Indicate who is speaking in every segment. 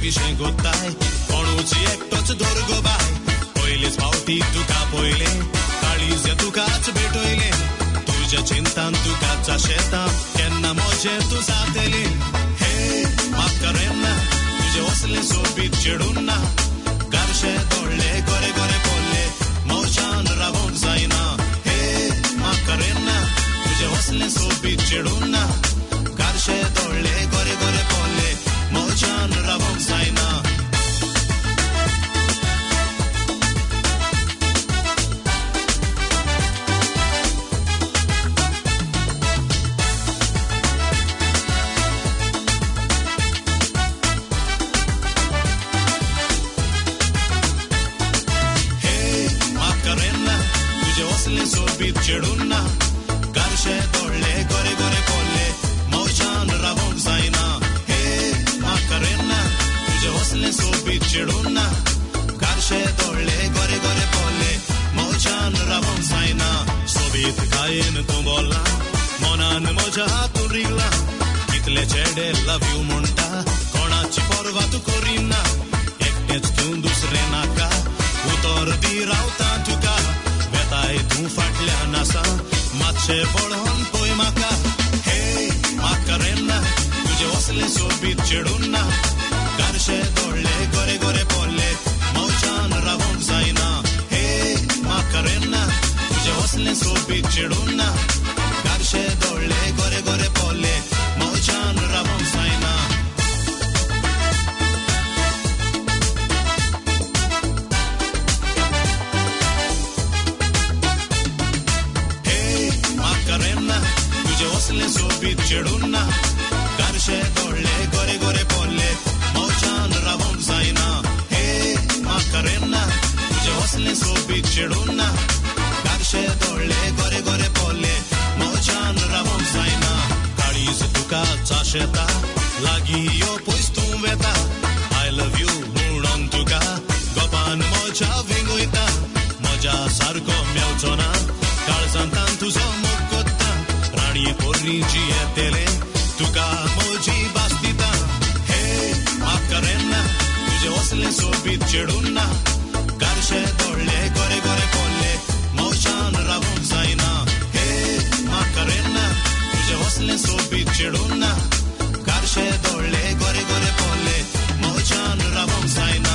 Speaker 1: विषय गोताय कोणूची एकटोच दोरगो बाय पयलेच फावटी तुका पयले काळीज तुकाच भेटोयले तुझ्या चिंतान तुकाच शेतां केन्ना मोजे तू जातले हे म्हाका रेन्ना तुझे वसले सोबीत चिडून ना गारशे तोडले गोरे गोरे पोल्ले मोशान रावूंक जायना हे म्हाका रेन्ना तुझे वसले सोबीत चिडून ना गारशे तोडले गोरे गोरे पोल्ले मोशान रावूंक जायना सोबीत चिडून ना गारशे तोडले गोरे गोरे पोल्ले मोशान रावूंक जायना हे म्हाका रेन्ना तुझे वसले सोबीत चिडून ना गारशे तोडले गोरे गोरे पोल्ले मोशान रावूंक जायना सोबीत खायेन तूं बोल्ला मोनान म्हज्या हातून रिगला कितले चेडे लव यू म्हणटा कोणाची परवा तूं करिना एकटेच तूं दुसरें नाका उतर दी रावता तुका वेताय तूं फाटल्या नासा मातशे पळोवन पळय म्हाका हे म्हाका रेन्ना तुझे वसले सोबीत चिडून ना गारशे तोडले गोरे गोरे पोल्ले मोशान रावूंक जायना हे म्हाका रेन्ना तुझे वसले सोबीत चिडून ना गारशे तोडले गोरे गोरे पोल्ले मोशान रावूंक जायना वसले सोबीत चिडून ना गारशे तोडले गोरे गोरे पोल्ले मोशान रावूंक जायना हे म्हाका रेन्ना तुझे वसले सोबीत चिडून ना गारशे तोडले गोरे गोरे पोल्ले मोशान रावूंक जायना काळीज तुका चाशेता लागीं यो पयस तूं वेता आय लव यू म्हणून तुका गोपान मोच्या विंगयता म्हज्या सारको मेवचो ना काळजांतान तुजो मोग कोत्ता राणी पोरनीची येतेले तुका मोजी बास्तिता हे म्हाका रेन्ना तुझे वसले सोबीत चिडून ना गारशे तोडले गोरे गोरे पोल्ले मोशान रावूंक जायना हे म्हाका रेन्ना तुझे वसले सोबीत चिडून ना गारशे तोडले गोरे गोरे पोल्ले मोशान रावूंक जायना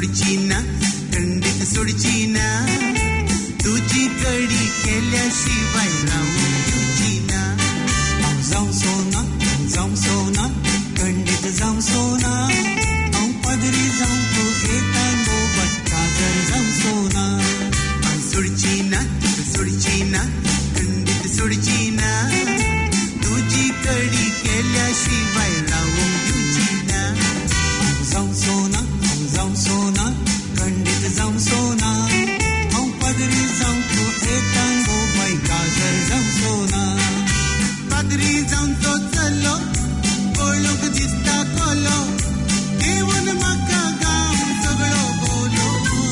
Speaker 2: सोडची ना खंडित सोडची ना तुझी कडी केल्याशिवाय राहू तुझी ना जाऊ सोना खंडित जाऊ सोना पदरी जाऊ तो एका गोबट काजर जाऊ सोना सोडची ना खंडित सोडची ना तुझी कडी केल्याशिवाय राहू तुझी ना जाऊ सोना खंडित जाऊ सोना पदरी जाऊ तो एका गोबट काजर जाऊ सोना पदरी जाऊ तो चलो कोळूक दिसता कोलो देवन म्हाका गाव सगळो बोलो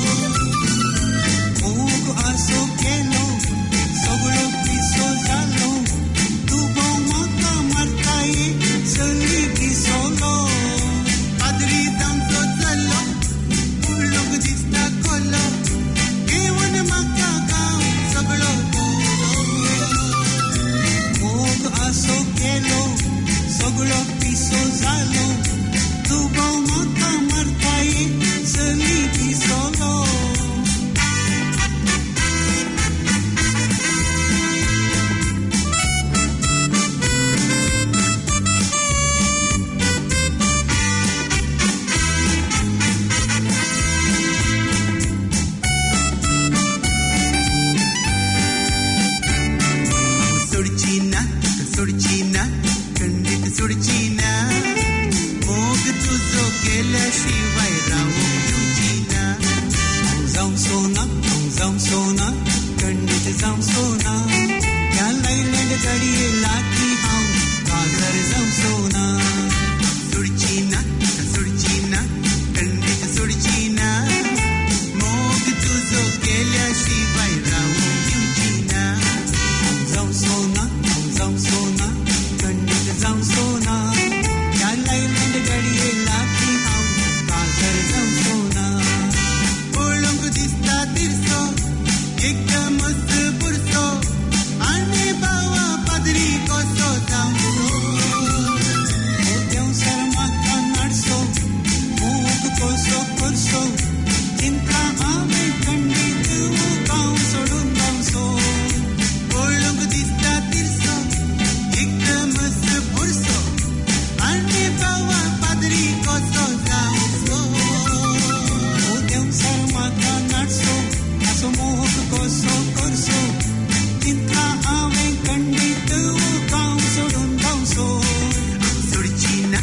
Speaker 2: मोग आसो केलो सगळो पिसो जालो तू भाऊ म्हाका मारताये सगळी पिसोलो पादरी जावचो चलो कोळूक दिसता कोलो देवन म्हाका गाव सगळो बोलो मोग आसो केलो सगळो पिसो जालो तू भाऊ म्हाका मारताये सगळी पिसोलो सोडची ना खंडित सोडची ना मोग तुझो केल्याशिवाय राहू तुझी ना जाऊ सोना खंडित जाऊ सोना या लायलेल्या गाडये लागी हांव काजर जाऊ सोना सोडची ना खंडित सोडची ना मोग तुझो केल्याशिवाय राहू तुझी ना जाऊ सोना खंडित जाऊ सोना या लायलेल्या गाडये लागी हांव काजर जाऊ सोना पळोवंक दिसता तिरसो एकदम मस्त बुरसो आनी बावा पादरी कसो जावचो देव सर म्हाका नाडसो मोग कसो करसो चिंता हांवें खंडीत गांव सोडून गावचो पळोवंक दिसता तिरसो एकदम मस्त बुरसो आनी बावा पादरी कसो जावचो देव सर म्हाका नाडसो असो मोग कसो करसो चिंता हांवें खंडीत गांव सोडून गावचो सोडची ना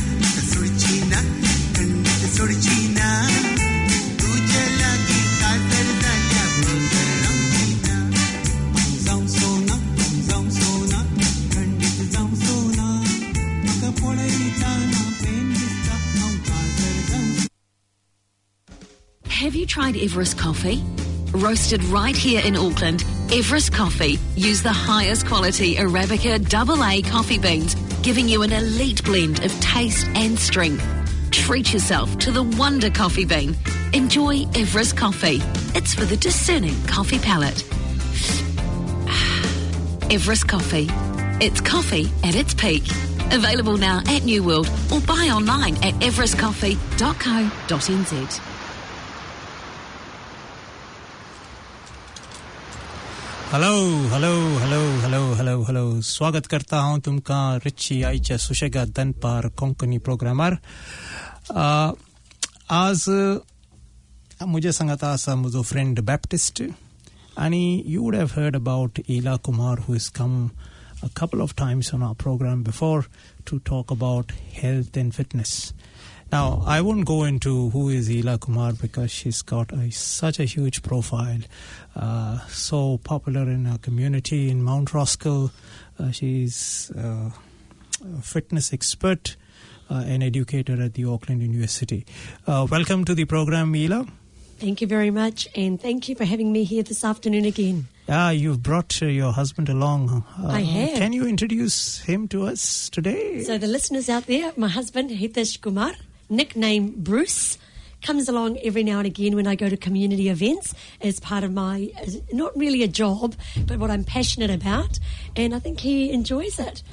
Speaker 2: खंडीत सोडची ना तुझ्या लागीं कातर जाल्या बगर रावची ना जाऊ सोना खंडीत जाऊ सोना म्हाका पळयताना प्रेम दिसता हांव कातर जाऊ.
Speaker 3: Have you tried Everest coffee? Roasted right here in Auckland, Everest Coffee use the highest quality Arabica AA coffee beans, giving you an elite blend of taste and strength. Treat yourself to the Wonder Coffee Bean. Enjoy Everest Coffee. It's for the discerning coffee palate. Everest Coffee. It's coffee at its peak. Available now at New World or buy online at everestcoffee.co.nz.
Speaker 4: Hello स्वागत करता हूं तुमका Richie आईच्या सुशेगाद दनपार कोंकणी प्रोग्रामार आज मुझे सांगता असा मुझो फ्रेंड बैप्टिस्ट आणि you would have heard about Ela Kumar who has come a couple of times on our program before to talk about health and fitness. Now, I won't go into who is Ela Kumar because she's got such a huge profile, so popular in our community in Mount Roskill. She's a fitness expert and educator at the Auckland University. Welcome to the program, Ela.
Speaker 5: Thank you very much, and thank you for having me here this afternoon again.
Speaker 4: You've brought your husband along.
Speaker 5: I have.
Speaker 4: Can you introduce him to us today?
Speaker 5: So the listeners out there, my husband, Hitesh Kumar, nickname Bruce, comes along every now and again when I go to community events as part of my, not really a job, but what I'm passionate about, and I think he enjoys it.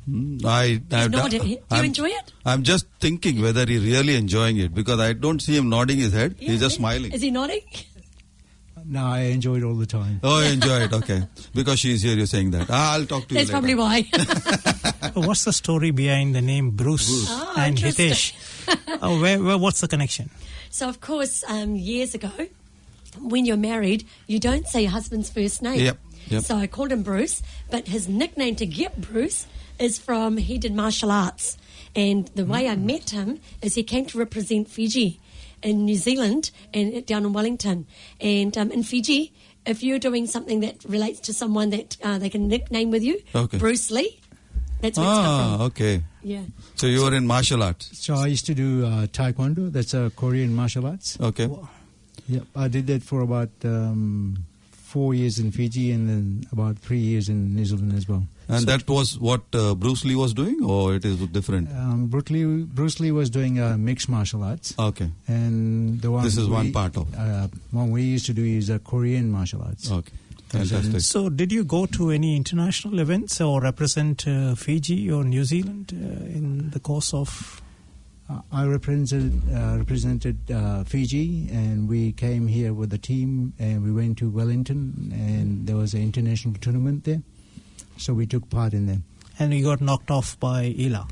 Speaker 5: He's nodding. Do you enjoy it?
Speaker 6: I'm just thinking whether he's really enjoying it, because I don't see him nodding his head.
Speaker 5: Yeah,
Speaker 6: He's just smiling.
Speaker 5: Is he nodding?
Speaker 7: No, I enjoy it all the time.
Speaker 6: Oh, you enjoy it. Okay. Because she's here, you're saying that. I'll talk to you
Speaker 5: That's
Speaker 6: later.
Speaker 5: probably why.
Speaker 4: What's the story behind the name Bruce and
Speaker 5: interesting.
Speaker 4: Hitesh? What's the connection?
Speaker 5: So, of course, years ago, when you're married, you don't say your husband's first name.
Speaker 6: Yep.
Speaker 5: So I called him Bruce, but his nickname to get Bruce is from he did martial arts. And the way I met him is he came to represent Fiji in New Zealand and down in Wellington. And in Fiji, if you're doing something that relates to someone that they can nickname with you,
Speaker 6: Okay.
Speaker 5: Bruce Lee, that's where it's come from.
Speaker 6: Okay.
Speaker 5: Yeah.
Speaker 6: So you were in martial arts.
Speaker 7: So I used to do Taekwondo. That's a Korean martial arts.
Speaker 6: Okay.
Speaker 7: Yep, I did that for about 4 years in Fiji and then about 3 years in New Zealand as well.
Speaker 6: And that was what Bruce Lee was doing, or it is different?
Speaker 7: Bruce Lee was doing mixed martial arts.
Speaker 6: Okay.
Speaker 7: And the one
Speaker 6: This is one part of
Speaker 7: one we used to do is Korean martial arts.
Speaker 6: Okay. Fantastic.
Speaker 4: So did you go to any international events or represent Fiji or New Zealand in the course of...
Speaker 7: I represented Fiji, and we came here with the team, and we went to Wellington, and there was an international tournament there, so we took part in them.
Speaker 4: And you got knocked off by Ela.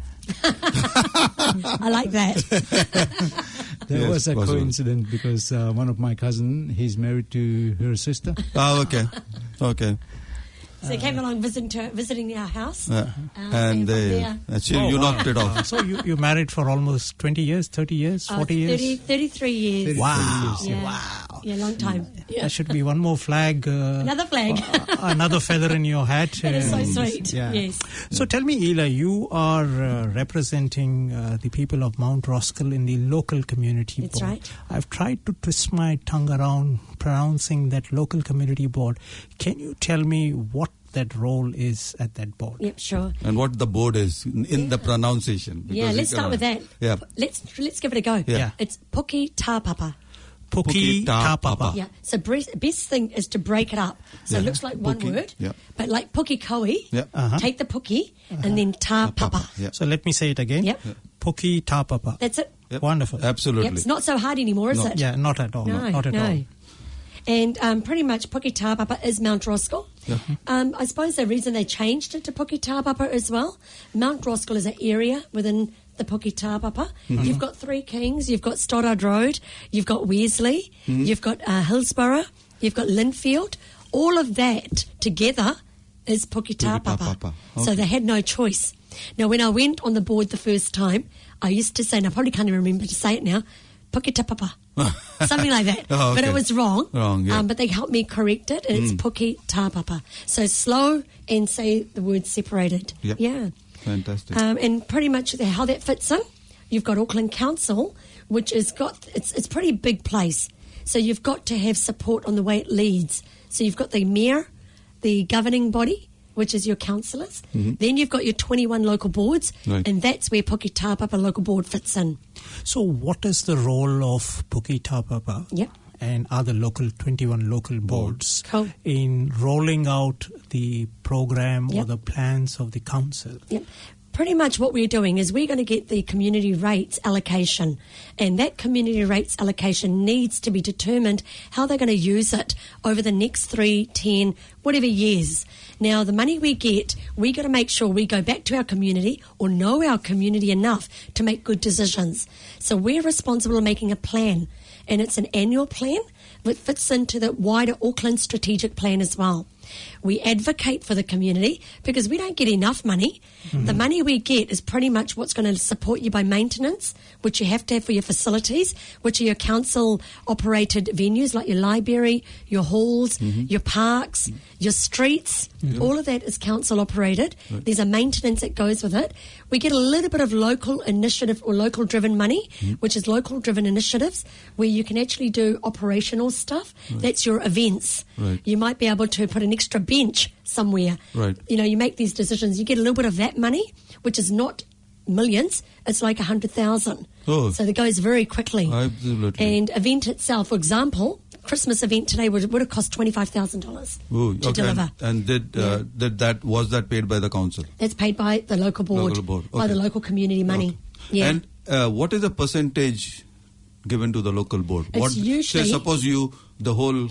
Speaker 5: I like that.
Speaker 7: There
Speaker 6: Yes,
Speaker 7: was a
Speaker 6: possible.
Speaker 7: coincidence because one of my cousin, he's married to her sister.
Speaker 6: Oh, okay. Okay.
Speaker 5: So he came along visiting our house.
Speaker 6: And
Speaker 5: from there-
Speaker 6: you knocked it off.
Speaker 4: So you married for almost 20 years, 30 years, 40 years?
Speaker 5: 33 years.
Speaker 4: Wow.
Speaker 5: Yeah.
Speaker 4: Wow.
Speaker 5: Yeah, long time. Yeah.
Speaker 4: There should be one more flag.
Speaker 5: Another flag.
Speaker 4: Another feather in your hat.
Speaker 5: That is so sweet.
Speaker 4: Yeah.
Speaker 5: Yes.
Speaker 4: So tell me, Ela, you are representing the people of Mount Roskill in the local community
Speaker 5: That's
Speaker 4: board.
Speaker 5: right.
Speaker 4: I've tried to twist my tongue around pronouncing that local community board. Can you tell me what that role is at that board?
Speaker 5: Yep, sure.
Speaker 6: And what the board is in the pronunciation.
Speaker 5: Yeah,
Speaker 6: because
Speaker 5: let's
Speaker 6: you
Speaker 5: start with
Speaker 6: cannot-
Speaker 5: that.
Speaker 6: Yeah.
Speaker 5: Let's give it a go.
Speaker 6: Yeah.
Speaker 5: It's Puki Tāpapa.
Speaker 4: Puki Tāpapa.
Speaker 5: Yeah. So best thing is to break it up. So it looks like one
Speaker 6: Puki,
Speaker 5: word,
Speaker 6: yeah.
Speaker 5: but like Puki Koe,
Speaker 6: Yeah.
Speaker 5: take the Puki and then Tāpapa.
Speaker 6: Yeah.
Speaker 4: So let me say it again.
Speaker 5: Yep.
Speaker 4: Puki Tāpapa.
Speaker 5: That's it.
Speaker 6: Yep.
Speaker 4: Wonderful.
Speaker 6: Absolutely.
Speaker 5: Yep. It's not so hard anymore, is
Speaker 6: No.
Speaker 5: it?
Speaker 4: Yeah, not at all.
Speaker 5: No,
Speaker 4: not at all.
Speaker 5: And pretty much Puki Tāpapa is Mount Roskill. I suppose the reason they changed it to Puki Tāpapa as well, Mount Roskill is an area within the Puki Tāpapa. You've got Three Kings, you've got Stoddard Road, you've got Wesley, you've got Hillsborough, you've got Linfield. All of that together is Puki Tāpapa.
Speaker 6: Tāpapa.
Speaker 5: So
Speaker 6: Okay.
Speaker 5: they had no choice. Now, when I went on the board the first time, I used to say, and I probably can't even remember to say it now, Puki Tāpapa. Something like that.
Speaker 6: Oh,
Speaker 5: But
Speaker 6: okay.
Speaker 5: it was wrong.
Speaker 6: Wrong, yeah.
Speaker 5: But they helped me correct it, and it's Puki Tāpapa. So slow and say the word separated.
Speaker 6: Yep.
Speaker 5: Yeah.
Speaker 6: Fantastic.
Speaker 5: And pretty much how that fits in, you've got Auckland Council, which has got, it's a pretty big place. So you've got to have support on the way it leads. So you've got the mayor, the governing body, which is your councillors. Then you've got your 21 local boards,
Speaker 6: Right.
Speaker 5: and that's where Puki Tāpapa local board fits in.
Speaker 4: So what is the role of Puki Tāpapa
Speaker 5: Yep.
Speaker 4: and other 21 local boards
Speaker 5: Cool.
Speaker 4: in rolling out the program or
Speaker 5: Yep.
Speaker 4: the plans of the council?
Speaker 5: Yep. Pretty much what we're doing is we're going to get the community rates allocation, and that community rates allocation needs to be determined how they're going to use it over the next 3, 10, whatever years. Now, the money we get, we got to make sure we go back to our community or know our community enough to make good decisions. So we're responsible for making a plan, and it's an annual plan that fits into the wider Auckland strategic plan as well. We advocate for the community because we don't get enough money. The money we get is pretty much what's going to support you by maintenance, which you have to have for your facilities, which are your council-operated venues like your library, your halls, your parks, your streets. All of that is council-operated. There's a maintenance that goes with it. We get a little bit of local initiative or local-driven money, which is local-driven initiatives, where you can actually do operational stuff. That's your events.
Speaker 6: Right.
Speaker 5: You might be able to put an extra bench somewhere.
Speaker 6: Right.
Speaker 5: You know, you make these decisions. You get a little bit of that money, which is not millions. It's like 100,000.
Speaker 6: Oh.
Speaker 5: So that goes very quickly.
Speaker 6: Absolutely.
Speaker 5: And event itself, for example, Christmas event today would have cost $25,000 to deliver.
Speaker 6: And was that paid by the council?
Speaker 5: That's paid by the local board. By the local community money.
Speaker 6: Okay.
Speaker 5: Yeah.
Speaker 6: And what is the percentage given to the local board?
Speaker 5: It's usually...
Speaker 6: Say suppose the whole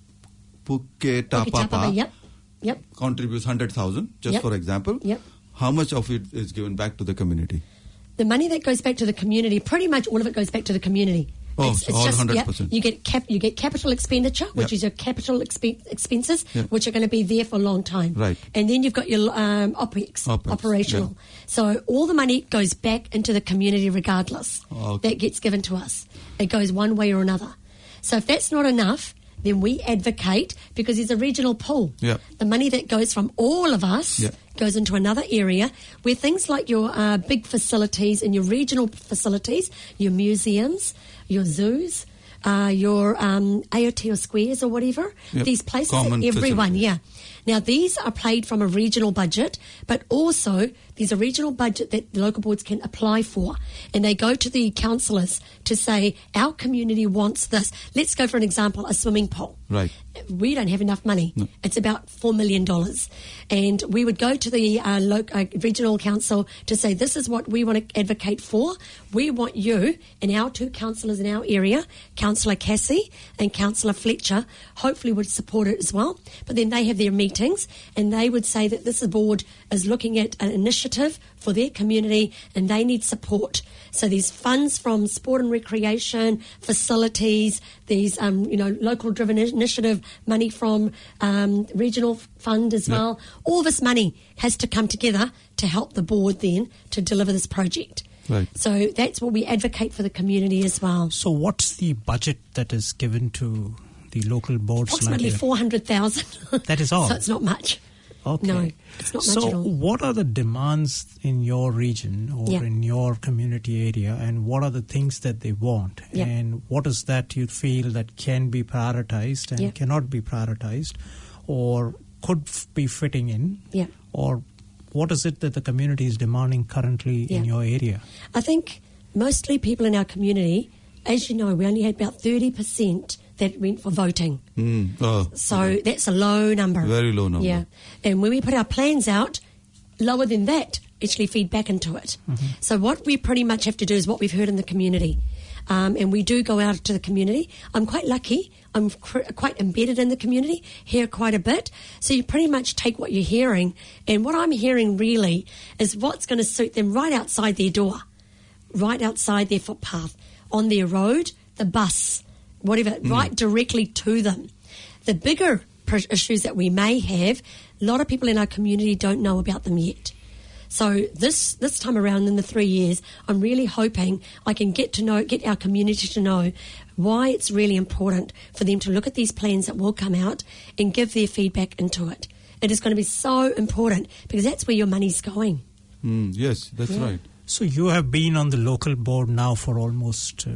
Speaker 6: Puketapapa
Speaker 5: Yep.
Speaker 6: contributes 100,000, just for example.
Speaker 5: Yep.
Speaker 6: How much of it is given back to the community?
Speaker 5: The money that goes back to the community, pretty much all of it goes back to the community.
Speaker 6: Oh,
Speaker 5: it's
Speaker 6: all
Speaker 5: just,
Speaker 6: 100%.
Speaker 5: You get capital expenditure, which is your capital expenses, which are going to be there for a long time.
Speaker 6: Right.
Speaker 5: And then you've got your OPEX, operational.
Speaker 6: Yeah.
Speaker 5: So all the money goes back into the community regardless. That gets given to us. It goes one way or another. So if that's not enough, then we advocate, because there's a regional pool.
Speaker 6: Yeah.
Speaker 5: The money that goes from all of us goes into another area where things like your big facilities and your regional facilities, your museums, your zoos, your AOT or squares or whatever, these places
Speaker 6: Common
Speaker 5: that everyone,
Speaker 6: facilities.
Speaker 5: Now, these are paid from a regional budget, but also there's a regional budget that the local boards can apply for. And they go to the councillors to say, our community wants this. Let's go for an example, a swimming pool.
Speaker 6: Right.
Speaker 5: We don't have enough money. No. It's about $4 million. And we would go to the regional council to say, this is what we want to advocate for. We want you and our two councillors in our area, Councillor Cassie and Councillor Fletcher, hopefully would support it as well. But then they have their meetings and they would say that this board is looking at an initiative for their community and they need support. So there's funds from sport and recreation, facilities, these local driven initiative money from regional fund as well. All this money has to come together to help the board then to deliver this project.
Speaker 6: Right.
Speaker 5: So that's what we advocate for the community as well.
Speaker 4: So what's the budget that is given to the local boards?
Speaker 5: Approximately 400,000.
Speaker 4: That is all?
Speaker 5: So it's not much.
Speaker 4: Okay.
Speaker 5: No, it's not much at all.
Speaker 4: So what are the demands in your region or in your community area, and what are the things that they want? And what is that you feel that can be prioritized and cannot be prioritized or could be fitting in? Or what is it that the community is demanding currently in your area?
Speaker 5: I think mostly people in our community, as you know, we only had about 30% that went for voting. So that's a low number.
Speaker 6: Very low number.
Speaker 5: Yeah. And when we put our plans out, lower than that actually feed back into it. So what we pretty much have to do is what we've heard in the community. And we do go out to the community. I'm quite lucky. I'm quite embedded in the community, hear quite a bit. So you pretty much take what you're hearing. And what I'm hearing really is what's going to suit them right outside their door, right outside their footpath, on their road, the bus, whatever, right directly to them. The bigger issues that we may have, a lot of people in our community don't know about them yet. So this time around in the 3 years, I'm really hoping I can get our community to know why it's really important for them to look at these plans that will come out and give their feedback into it. It is going to be so important because that's where your money's going.
Speaker 6: Yes, that's right.
Speaker 4: So you have been on the local board now for almost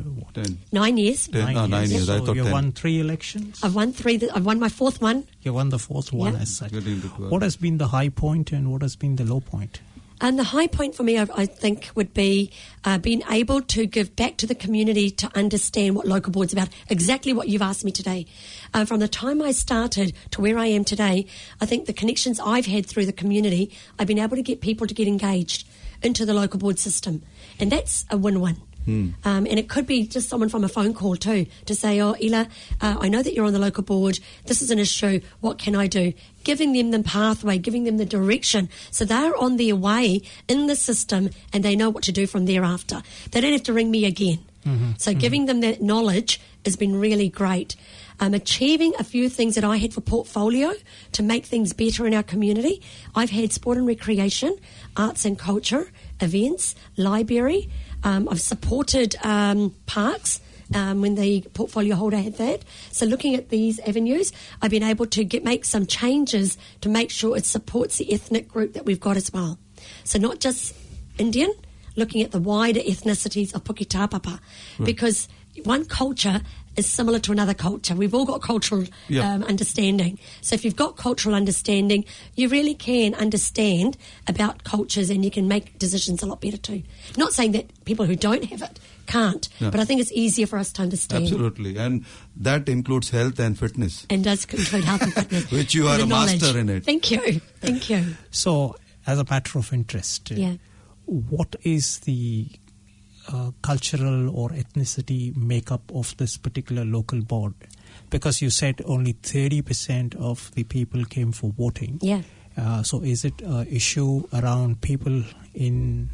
Speaker 5: 9 years.
Speaker 6: 9 years.
Speaker 4: So
Speaker 6: I thought
Speaker 4: you
Speaker 6: 10.
Speaker 4: won 3 elections?
Speaker 5: I've won 3. I've won my 4th one.
Speaker 4: You won the 4th one as such. What has been the high point and what has been the low point?
Speaker 5: And the high point for me, I think, would be being able to give back to the community to understand what local board's about, exactly what you've asked me today. From the time I started to where I am today, I think the connections I've had through the community, I've been able to get people to get engaged into the local board system. And that's a win-win. And it could be just someone from a phone call too to say, oh, Ila, I know that you're on the local board. This is an issue. What can I do? Giving them the pathway, giving them the direction. So they're on their way in the system and they know what to do from thereafter. They don't have to ring me again. So giving them that knowledge has been really great. Achieving a few things that I had for portfolio to make things better in our community. I've had sport and recreation, arts and culture, events, library. I've supported parks when the portfolio holder had that. So looking at these avenues, I've been able to make some changes to make sure it supports the ethnic group that we've got as well. So not just Indian, looking at the wider ethnicities of Puketapapa. Because one culture is similar to another culture. We've all got cultural understanding. So if you've got cultural understanding, you really can understand about cultures and you can make decisions a lot better too. Not saying that people who don't have it can't, but I think it's easier for us to understand.
Speaker 6: Absolutely. And that includes health and fitness.
Speaker 5: And does include health and fitness.
Speaker 6: Which you are a master in it.
Speaker 5: Thank you. Thank you.
Speaker 4: So, as a matter of interest, what is the cultural or ethnicity makeup of this particular local board? Because you said only 30% of the people came for voting.
Speaker 5: Yeah.
Speaker 4: So is it an issue around people in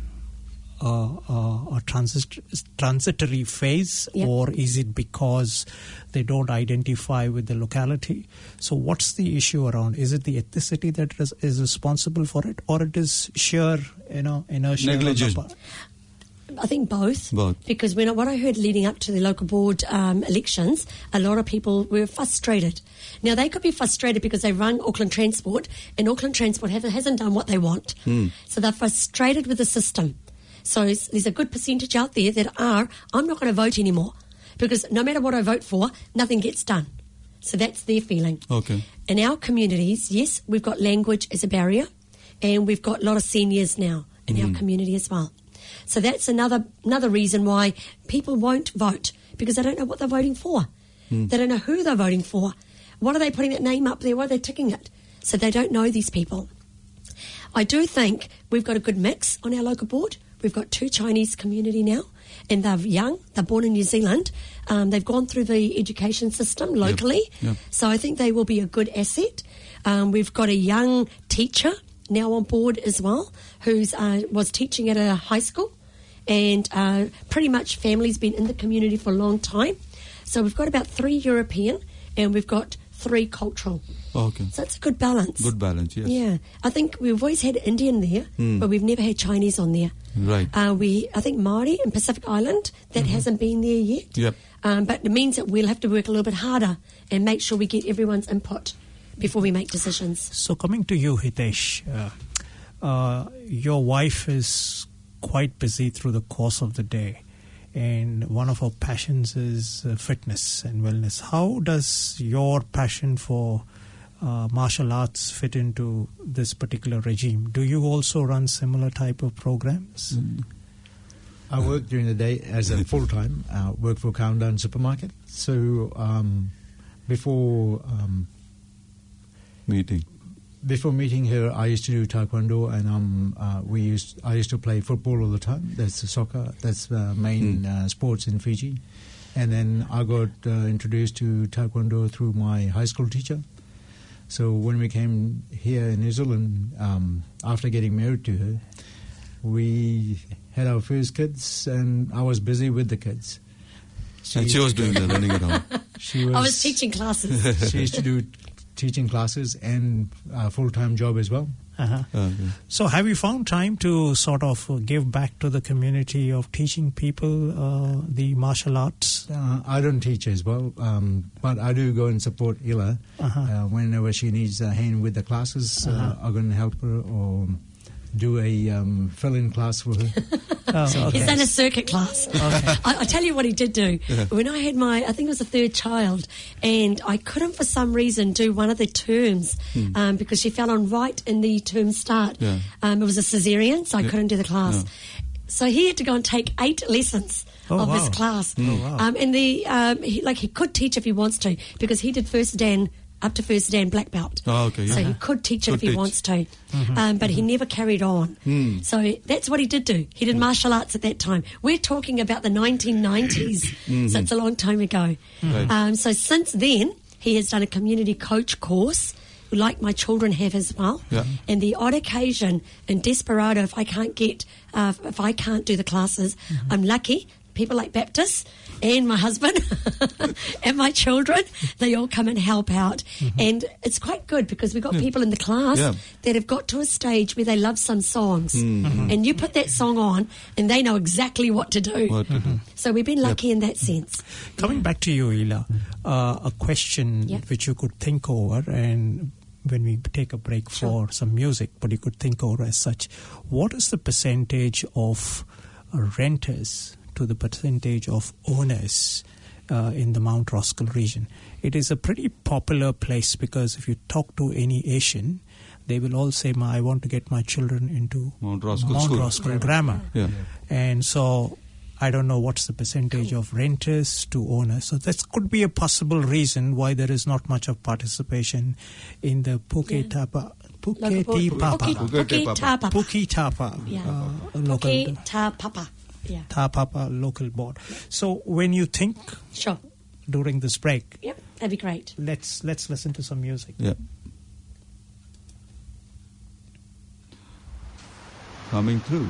Speaker 4: a transitory phase, or is it because they don't identify with the locality? So what's the issue around? Is it the ethnicity that is responsible for it, or it is sheer, inertia?
Speaker 6: Negligence.
Speaker 5: I think both. Because what I heard leading up to the local board elections, a lot of people were frustrated. Now, they could be frustrated because they run Auckland Transport, and Auckland Transport hasn't done what they want. So they're frustrated with the system. So there's a good percentage out there that I'm not going to vote anymore, because no matter what I vote for, nothing gets done. So that's their feeling.
Speaker 6: Okay.
Speaker 5: In our communities, yes, we've got language as a barrier, and we've got a lot of seniors now in our community as well. So that's another reason why people won't vote, because they don't know what they're voting for. They don't know who they're voting for. What are they putting that name up there? Why are they ticking it? So they don't know these people. I do think we've got a good mix on our local board. We've got 2 Chinese community now, and they're young. They're born in New Zealand. They've gone through the education system locally. So I think they will be a good asset. We've got a young teacher now on board as well, who's was teaching at a high school, and pretty much family's been in the community for a long time. So we've got about 3 European, and we've got 3 cultural.
Speaker 6: Okay.
Speaker 5: So it's a good balance.
Speaker 6: Good balance, yes.
Speaker 5: Yeah. I think we've always had Indian there, but we've never had Chinese on there.
Speaker 6: Right.
Speaker 5: I think Māori in Pacific Island, that hasn't been there yet.
Speaker 6: Yep.
Speaker 5: But it means that we'll have to work a little bit harder and make sure we get everyone's input before we make decisions.
Speaker 4: So coming to you, Hitesh, your wife is quite busy through the course of the day, and one of her passions is fitness and wellness. How does your passion for martial arts fit into this particular regime? Do you also run similar type of programs?
Speaker 7: I work during the day as a full-time, work for Countdown Supermarket. So before meeting her, I used to do taekwondo, and I used to play football all the time. That's the soccer. That's the main sports in Fiji. And then I got introduced to taekwondo through my high school teacher. So when we came here in New Zealand, after getting married to her, we had our first kids, and I was busy with the kids.
Speaker 6: She was doing the running around.
Speaker 5: I was teaching classes.
Speaker 7: She used to do teaching classes and a full-time job as well.
Speaker 6: Okay.
Speaker 4: So have you found time to sort of give back to the community of teaching people the martial arts?
Speaker 7: I don't teach as well, but I do go and support Ila. Whenever she needs a hand with the classes, I'm going to help her or do a fill-in class for her.
Speaker 5: He's done a circuit class. I tell you what he did do. When I had I think it was the 3rd child, and I couldn't for some reason do one of the terms because she fell on right in the term start. It was a cesarean, so I couldn't do the class. So he had to go and take 8 lessons of his class. And he could teach if he wants to, because he did first Dan up to first Dan black belt. So he could teach it if he wants to. But he never carried on. So that's what he did do. He did martial arts at that time. We're talking about the 1990s, so it's a long time ago. So since then, he has done a community coach course, like my children have as well. And the odd occasion in Desperado, if I can't do the classes, I'm lucky. People like Baptist and my husband and my children, they all come and help out. And it's quite good because we've got people in the class that have got to a stage where they love some songs. And you put that song on and they know exactly what to do. So we've been lucky in that sense.
Speaker 4: Coming back to you, Ila, a question which you could think over, and when we take a break for some music, but you could think over as such. What is the percentage of renters to the percentage of owners in the Mount Roskill region. It is a pretty popular place because if you talk to any Asian, they will all say, I want to get my children into
Speaker 6: Mount Roskill
Speaker 4: Grammar.
Speaker 6: Yeah.
Speaker 4: And so I don't know what's the percentage of renters to owners. So that could be a possible reason why there is not much of participation in the Phuket Tapa.
Speaker 5: Phuket
Speaker 4: Tapa. Local
Speaker 5: Phuket Tapa. Yeah.
Speaker 4: Tapapa local board. So when you think
Speaker 5: Sure.
Speaker 4: during this break,
Speaker 5: Yep, that'd be great.
Speaker 4: let's listen to some music.
Speaker 6: Yeah. Coming through.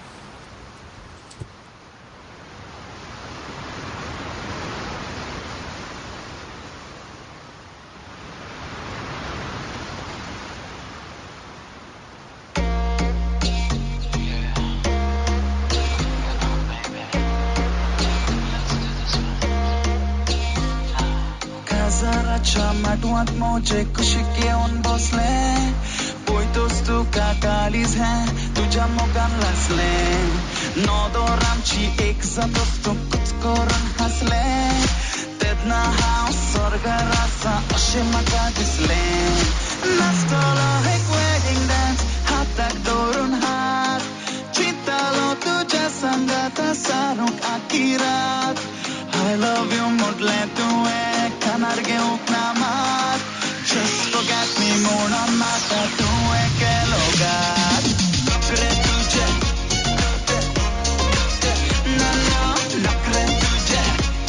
Speaker 8: माटुआत मोजे खुशी के उन बसले पोई दोस्तु का कालीज है तुझा मोगान लसले नोदो रामची एक दोस्तु कुछ को रंग हसले तेदना हाउस स्वर्ग रासा अशे मका दिसले नस्तोलो एक wedding dance हातात दोरुन हात चितालो तुझा संगता Shahrukh आखिरात I love you modle tuwe kanarge uknamat just forget me mona mata tuwe ke logat nakre tujhe na nakre tujhe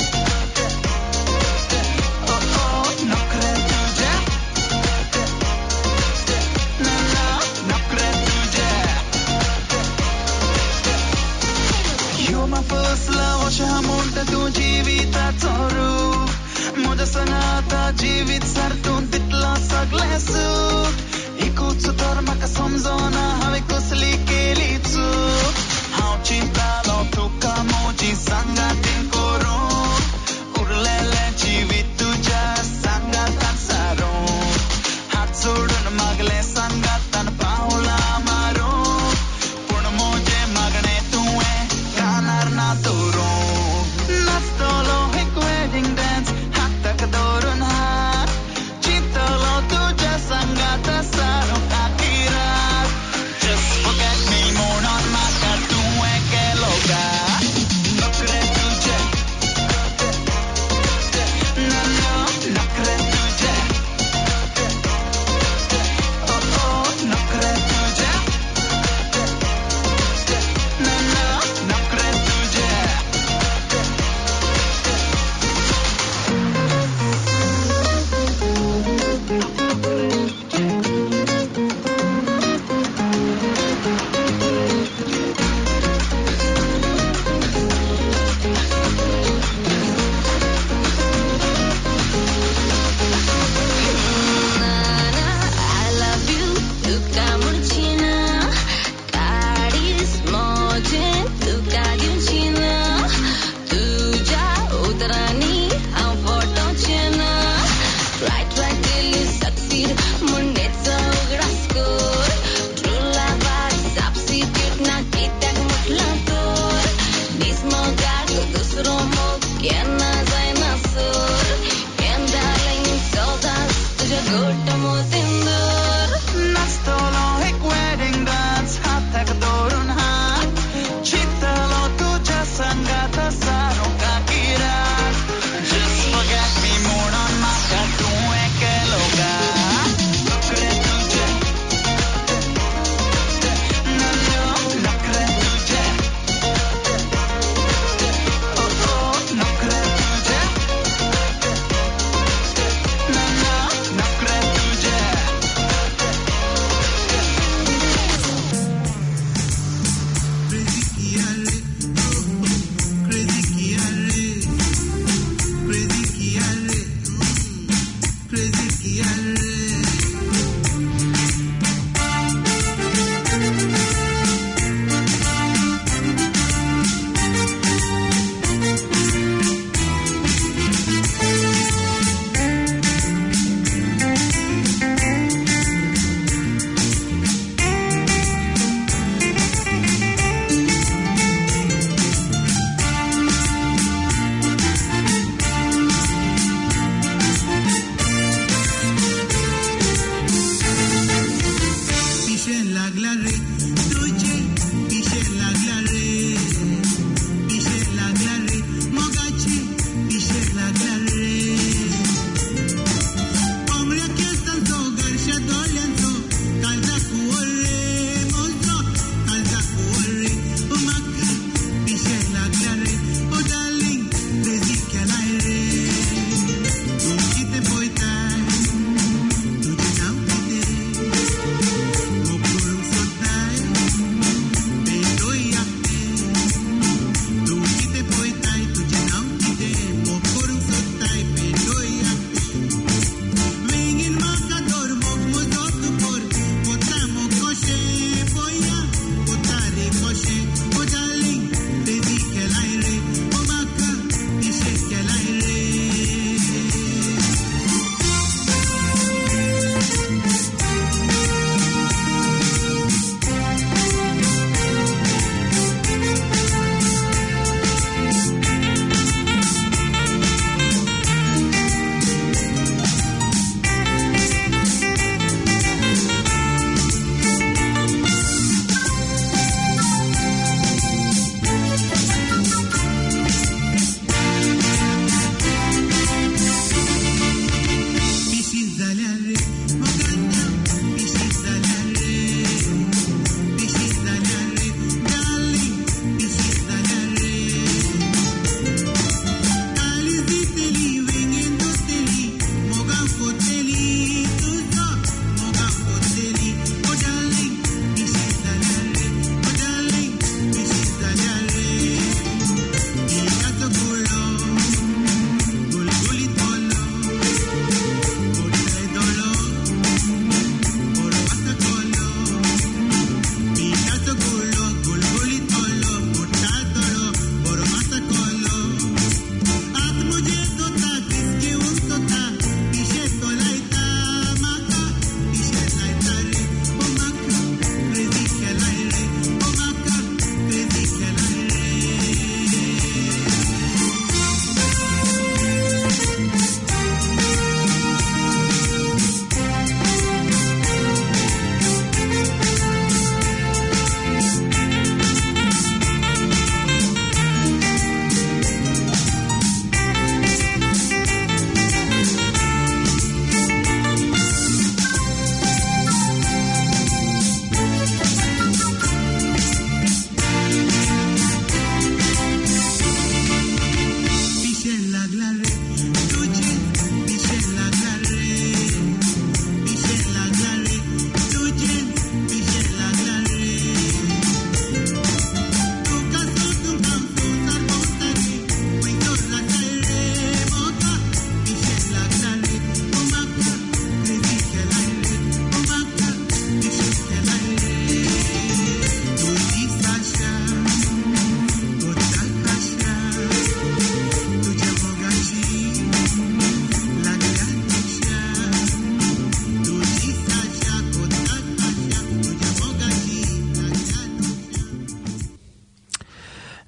Speaker 8: oh nakre tujhe na nakre tujhe you're my first love shamunta tu जीविता चोरू मुझे संगाता जीवित सरतून तितला सगले suit इकुच तर मका समझोना हवे कुसली केली चूक how चिंतालो तुका मोजी संगातीन करू उरलेले जीवित तुझ्या संगातान सारू हात सोडून मागले संगातान पावला मारू पण मोजे मागणे तुवे कानार ना तोरू Nastolo एक wedding dance हातात दोरुन हात चितलो तुझ्या संगाता सारो आखिरात just forget me म्हणून म्हाका तुवें केलो घात नखरे तुझे नखरे तुझे नखरे तुझे नखरे तुझे Nastolo एक wedding dance हातात दोरुन हात चितलो तुझ्या संगाता सारो आखिरात just forget me म्हणून म्हाका तुवें केलो घात नखरे तुझे नखरे तुझे नखरे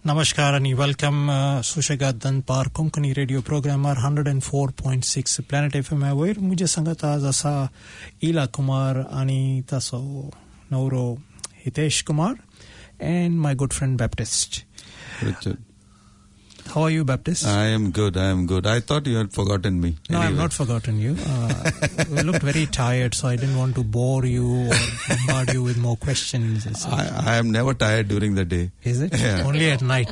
Speaker 4: Namaskar and welcome Sushagat Danpar Konkani radio programmer 104.6 Planet FM वर मुझे संगत आज असा Ela Kumar आणि taso Nauro Hitesh Kumar and my good friend Baptist.
Speaker 6: Richard.
Speaker 4: How are you, Baptist?
Speaker 6: I am good. I thought you had forgotten me.
Speaker 4: No,
Speaker 6: Anyway.
Speaker 4: I have not forgotten you. You looked very tired, so I didn't want to bore you or bombard you with more questions.
Speaker 6: I am never tired during the day.
Speaker 4: Is it?
Speaker 6: Yeah.
Speaker 4: Only at night.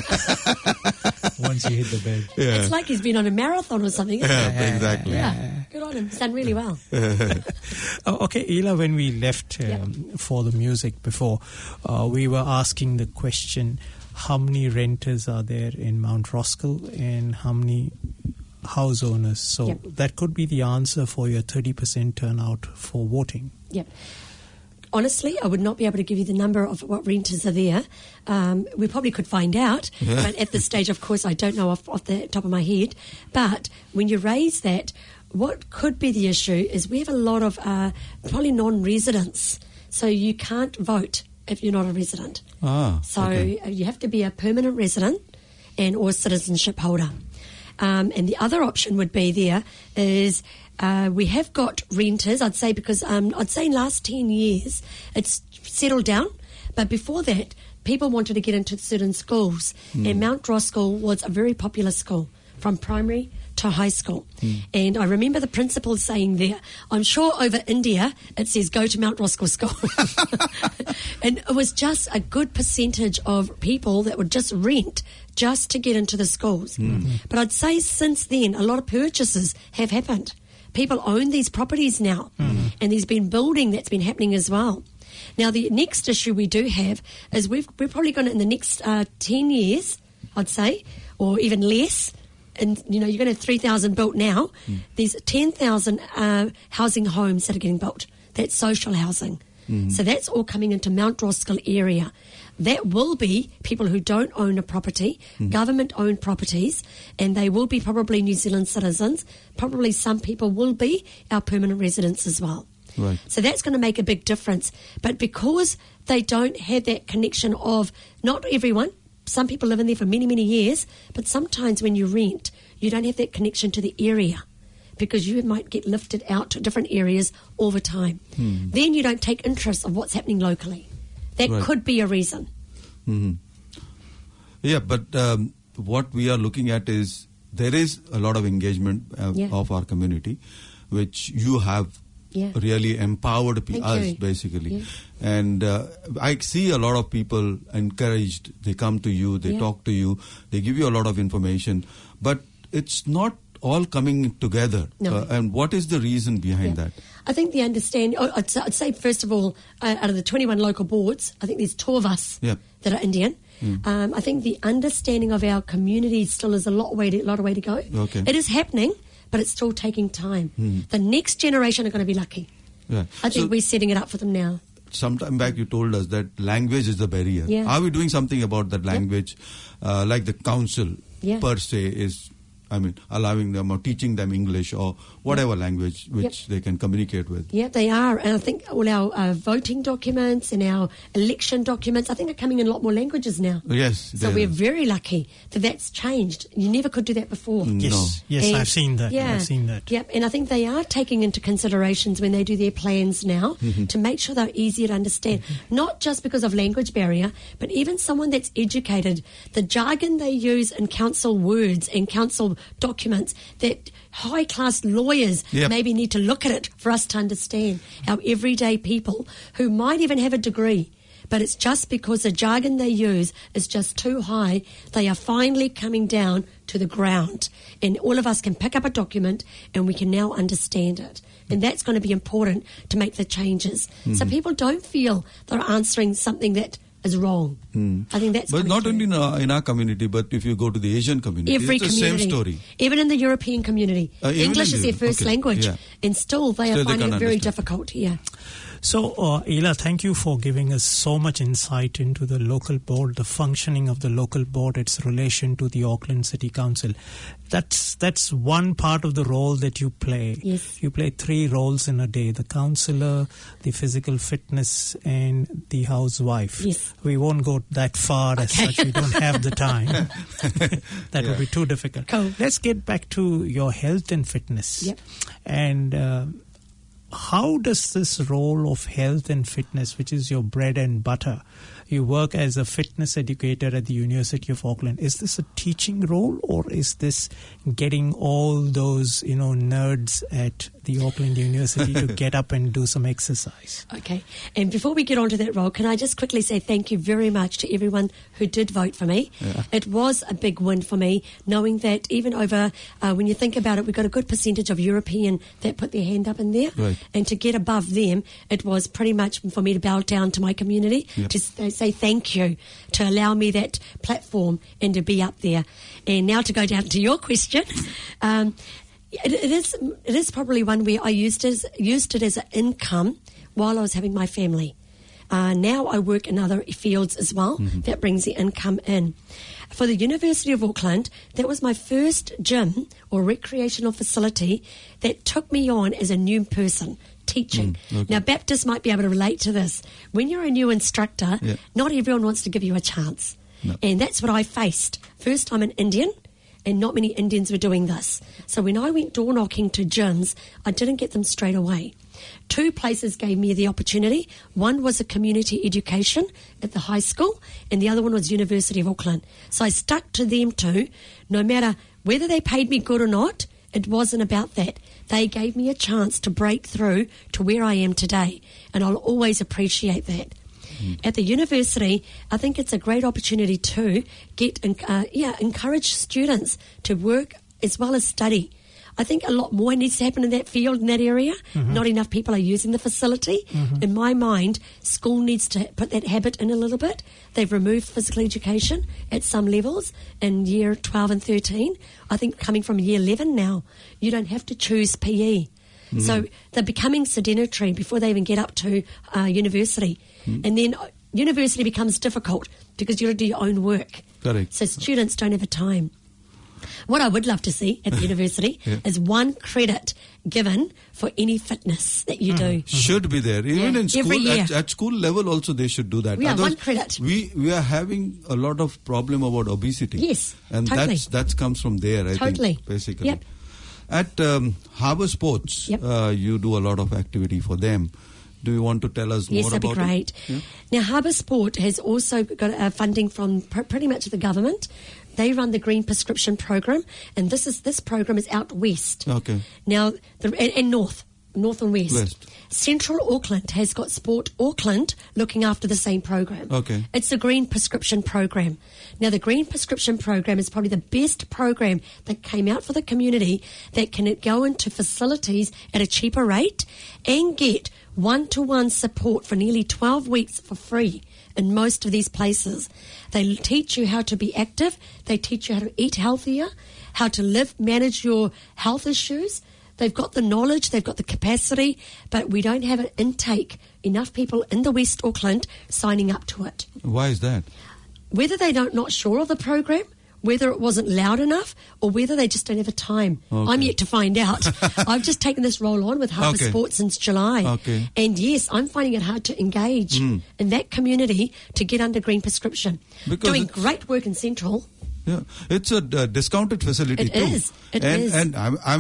Speaker 7: Once you hit the bed.
Speaker 6: Yeah.
Speaker 5: It's like he's been on a marathon or something. Isn't
Speaker 6: Yeah,
Speaker 5: it?
Speaker 6: exactly.
Speaker 5: Yeah. Good on him. He's done really well.
Speaker 4: Okay, Ela, when we left for the music before, we were asking the question, how many renters are there in Mount Roskill and how many house owners? So that could be the answer for your 30% turnout for voting.
Speaker 5: Yep. Honestly, I would not be able to give you the number of what renters are there. We probably could find out, but at this stage, of course, I don't know off the top of my head. But when you raise that, what could be the issue is we have a lot of probably non-residents, so you can't vote if you're not a resident. So you have to be a permanent resident and or citizenship holder. And the other option would be there is we have got renters, I'd say, because I'd say in the last 10 years it's settled down. But before that, people wanted to get into certain schools. And Mount Roskill was a very popular school from primary to high school. And I remember the principal saying there, I'm sure over India it says go to Mount Roskill School. And it was just a good percentage of people that would just rent just to get into the schools. But I'd say since then a lot of purchases have happened. People own these properties now, and there's been building that's been happening as well. Now the next issue we do have is we're probably going to, in the next 10 years, I'd say, or even less, and you're going to have 3,000 built now. There's 10,000 housing homes that are getting built. That's social housing. So that's all coming into Mount Roskill area. That will be people who don't own a property, government-owned properties, and they will be probably New Zealand citizens. Probably some people will be our permanent residents as well.
Speaker 6: Right.
Speaker 5: So that's going to make a big difference. But because they don't have that connection of, not everyone, some people live in there for many, many years, but sometimes when you rent, you don't have that connection to the area because you might get lifted out to different areas all the time. Then you don't take interest of what's happening locally. That could be a reason.
Speaker 6: Yeah, but what we are looking at is there is a lot of engagement of our community, which you have really empowered us, basically. And I see a lot of people encouraged. They come to you, they talk to you, they give you a lot of information. But it's not all coming together.
Speaker 5: No.
Speaker 6: And what is the reason behind that?
Speaker 5: I think the understanding, I'd say first of all, out of the 21 local boards, I think there's 2 of us that are Indian. I think the understanding of our community still is a lot of way to go.
Speaker 6: Okay.
Speaker 5: It is happening, but it's still taking time. The next generation are going to be lucky. I think we're setting it up for them now.
Speaker 6: Sometime back you told us that language is the barrier. Are we doing something about that language? Like the council per se is, allowing them or teaching them English or whatever language which they can communicate with.
Speaker 5: Yeah, they are. And I think all our voting documents and our election documents, I think are coming in a lot more languages now.
Speaker 6: Yes.
Speaker 5: So we're very lucky that that's changed. You never could do that before.
Speaker 4: Yes, and I've seen that. I've seen that.
Speaker 5: Yep, and I think they are taking into considerations when they do their plans now to make sure they're easier to understand. Not just because of language barrier, but even someone that's educated, the jargon they use in council words and council documents that high-class lawyers maybe need to look at it for us to understand. Our everyday people who might even have a degree, but it's just because the jargon they use is just too high, they are finally coming down to the ground. And all of us can pick up a document and we can now understand it. And that's going to be important to make the changes. So people don't feel they're answering something that is wrong. I think that's.
Speaker 6: But not only in our community, but if you go to the Asian community,
Speaker 5: every
Speaker 6: it's the
Speaker 5: community,
Speaker 6: same story.
Speaker 5: Even in the European community, English is their first language, and still they are finding it very difficult.
Speaker 4: So, Ela, thank you for giving us so much insight into the local board, the functioning of the local board, its relation to the Auckland City Council. That's one part of the role that you play.
Speaker 5: Yes.
Speaker 4: You play 3 roles in a day: the councillor, the physical fitness, and the housewife.
Speaker 5: Yes.
Speaker 4: We won't go that far as such. We don't have the time. That would be too difficult.
Speaker 5: Cool.
Speaker 4: Let's get back to your health and fitness.
Speaker 5: Yep.
Speaker 4: And how does this role of health and fitness, which is your bread and butter, you work as a fitness educator at the University of Auckland, is this a teaching role, or is this getting all those, nerds at the Auckland University to get up and do some exercise?
Speaker 5: Okay. And before we get on to that role, can I just quickly say thank you very much to everyone who did vote for me. Yeah. It was a big win for me, knowing that even over, when you think about it, we got a good percentage of European that put their hand up in there.
Speaker 6: Right.
Speaker 5: And to get above them, it was pretty much for me to bow down to my community, to say thank you, to allow me that platform and to be up there. And now to go down to your question, it is probably one where I used it as an income while I was having my family. Now I work in other fields as well. Mm-hmm. That brings the income in. For the University of Auckland, that was my first gym or recreational facility that took me on as a new person teaching. Okay. Now, Baptists might be able to relate to this. When you're a new instructor, not everyone wants to give you a chance. No. And that's what I faced. First, I'm an Indian, and not many Indians were doing this. So when I went door knocking to gyms, I didn't get them straight away. 2 places gave me the opportunity. One was a community education at the high school, and the other one was University of Auckland. So I stuck to them 2. No matter whether they paid me good or not, it wasn't about that. They gave me a chance to break through to where I am today, and I'll always appreciate that. At the university, I think it's a great opportunity to encourage students to work as well as study. I think a lot more needs to happen in that field, in that area. Mm-hmm. Not enough people are using the facility. Mm-hmm. In my mind, school needs to put that habit in a little bit. They've removed physical education at some levels in year 12 and 13. I think coming from year 11 now, you don't have to choose PE. Mm-hmm. So they're becoming sedentary before they even get up to university. Mm-hmm. And then university becomes difficult because you've got to do your own work.
Speaker 6: Correct.
Speaker 5: So students don't have a time. What I would love to see at the university is 1 credit given for any fitness that you do.
Speaker 6: Should be there. Even in school,
Speaker 5: every year.
Speaker 6: At school level also they should do that.
Speaker 5: Yeah, 1 credit.
Speaker 6: We are having a lot of problem about obesity.
Speaker 5: Yes,
Speaker 6: and
Speaker 5: totally.
Speaker 6: that comes from there, I think, basically.
Speaker 5: Yep.
Speaker 6: At Harbour Sports, you do a lot of activity for them. Do you want to tell us more about it?
Speaker 5: Yes, that'd be great. Yeah? Now, Harbour Sport has also got funding from pretty much the government. They run the Green Prescription Program, and this program is out west.
Speaker 6: Okay.
Speaker 5: Now, and north and west. Central Auckland has got Sport Auckland looking after the same program.
Speaker 6: Okay.
Speaker 5: It's the Green Prescription Program. Now, the Green Prescription Program is probably the best program that came out for the community that can go into facilities at a cheaper rate and get one-to-one support for nearly 12 weeks for free in most of these places. They teach you how to be active. They teach you how to eat healthier, how to manage your health issues. They've got the knowledge, they've got the capacity, but we don't have an intake, enough people in the West Auckland signing up to it.
Speaker 6: Why is that?
Speaker 5: Whether they're not sure of the program, whether it wasn't loud enough, or whether they just don't have a time. Okay. I'm yet to find out. I've just taken this role on with Harbour Sport since July.
Speaker 6: Okay.
Speaker 5: And yes, I'm finding it hard to engage in that community to get under Green Prescription.
Speaker 6: Because
Speaker 5: doing great work in Central.
Speaker 6: Yeah, it's a discounted facility
Speaker 5: It
Speaker 6: too.
Speaker 5: It is.
Speaker 6: And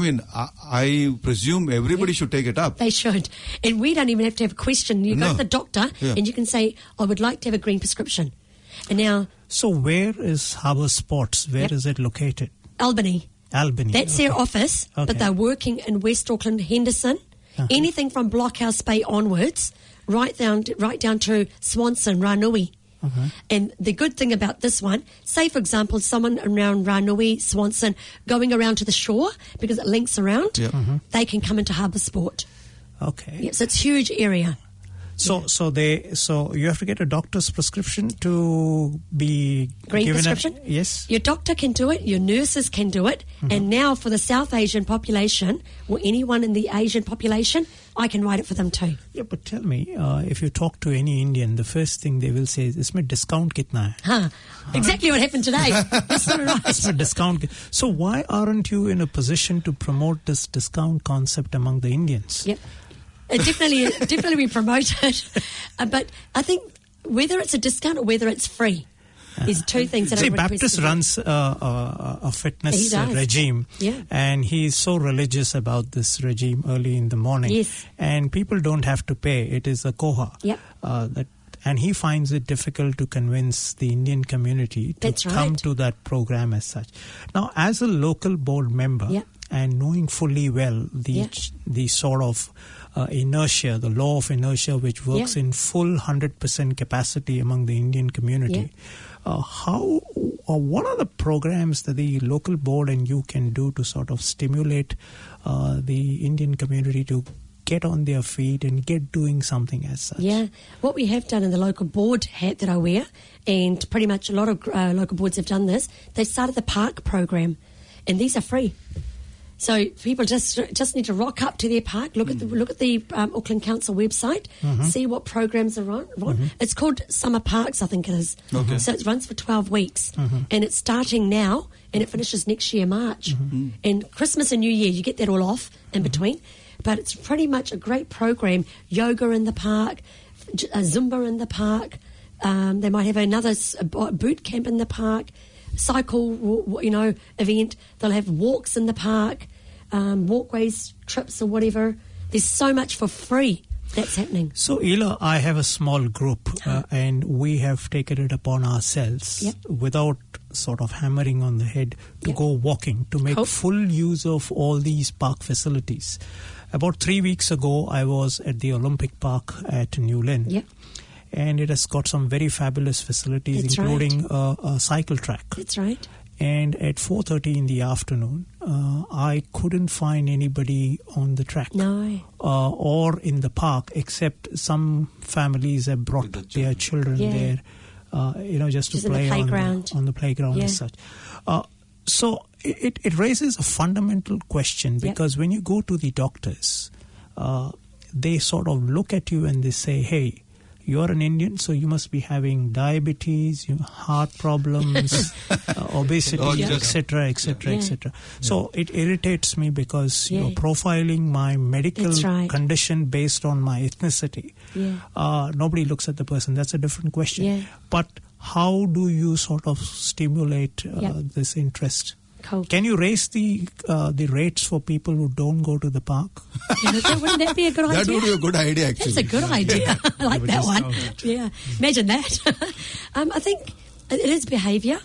Speaker 6: I presume everybody should take it up.
Speaker 5: They should. And we don't even have to have a question. You go to the doctor and you can say, I would like to have a green prescription. And now...
Speaker 4: So where is Harbour Sports? Where is it located?
Speaker 5: Albany. That's their office, but they're working in West Auckland, Henderson, anything from Blockhouse Bay onwards, right down to Swanson, Ranui. And the good thing about this one, say for example someone around Ranui, Swanson, going around to the shore because it links around, they can come into Harbour Sport.
Speaker 4: Okay.
Speaker 5: Yes, it's a huge area.
Speaker 4: So you have to get a doctor's prescription to be
Speaker 5: green
Speaker 4: given
Speaker 5: prescription?
Speaker 4: Yes.
Speaker 5: Your doctor can do it, your nurses can do it, and now for the South Asian population, or anyone in the Asian population, I can write it for them too.
Speaker 4: Yeah, but tell me, if you talk to any Indian, the first thing they will say is, "Isme discount kitna hai?"
Speaker 5: Exactly what happened today. That's so right.
Speaker 4: Isme discount. So why aren't you in a position to promote this discount concept among the Indians?
Speaker 5: Yep. Definitely we promote it. But I think whether it's a discount or whether it's free. There's two things that
Speaker 4: See,
Speaker 5: I
Speaker 4: Baptist runs a fitness regime, and he's so religious about this regime early in the morning.
Speaker 5: Yes.
Speaker 4: And people don't have to pay. It is a koha.
Speaker 5: Yep.
Speaker 4: And he finds it difficult to convince the Indian community to come to that program as such. Now, as a local board member, and knowing fully well the sort of inertia, the law of inertia, which works in full 100% capacity among the Indian community, what are the programs that the local board and you can do to sort of stimulate the Indian community to get on their feet and get doing something as such?
Speaker 5: Yeah, what we have done in the local board hat that I wear, and pretty much a lot of local boards have done this, they started the park program, and these are free. So people just need to rock up to their park, look at the Auckland Council website, see what programs are on. It's called Summer Parks, I think it is.
Speaker 6: Okay.
Speaker 5: So it runs for 12 weeks, and it's starting now, and it finishes next year, March. And Christmas and New Year, you get that all off in between. But it's pretty much a great program. Yoga in the park, Zumba in the park. They might have another boot camp in the park. Cycle, event. They'll have walks in the park, walkways, trips or whatever. There's so much for free that's happening.
Speaker 4: So, Ela, I have a small group and we have taken it upon ourselves without sort of hammering on the head to go walking, to make full use of all these park facilities. About 3 weeks ago, I was at the Olympic Park at New Lynn. And it has got some very fabulous facilities, including a cycle track.
Speaker 5: That's right.
Speaker 4: And at 4:30 in the afternoon, I couldn't find anybody on the track or in the park, except some families have brought their children there, just to play on the playground as such. So it raises a fundamental question, because when you go to the doctors, they sort of look at you and they say, hey, you're an Indian, so you must be having diabetes, heart problems, obesity, etc., etc., etc. So it irritates me, because you're profiling my medical condition based on my ethnicity. Nobody looks at the person. That's a different question. But how do you sort of stimulate this interest? Can you raise the rates for people who don't go to the park?
Speaker 5: Wouldn't that be a good idea?
Speaker 6: That would be a good idea, actually.
Speaker 5: That's a good idea. I like that one. Yeah, imagine that. I think it is behaviour.